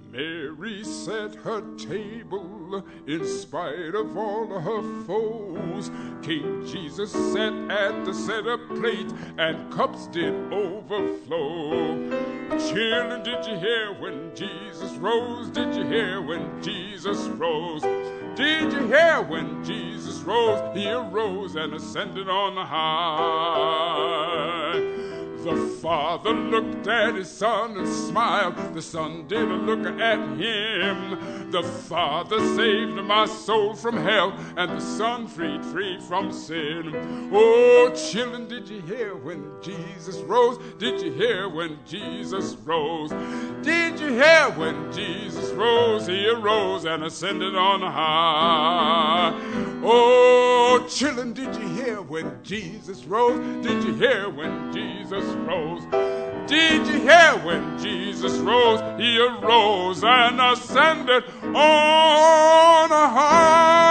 Mary set her table in spite of all of her foes. King Jesus sat at the center plate and cups did overflow. Children, did you hear when Jesus rose? Did you hear when Jesus rose? Did you hear when Jesus rose? He arose and ascended on high. The Father looked at his Son and smiled. The Son didn't look at him. The Father saved my soul from hell, and the Son freed free from sin. Oh, children, did you hear when Jesus rose? Did you hear when Jesus rose? Did you hear when Jesus rose? He arose and ascended on high. Oh, children, did you hear when Jesus rose? Did you hear when Jesus rose? Did you hear when Jesus rose? He arose and ascended on high.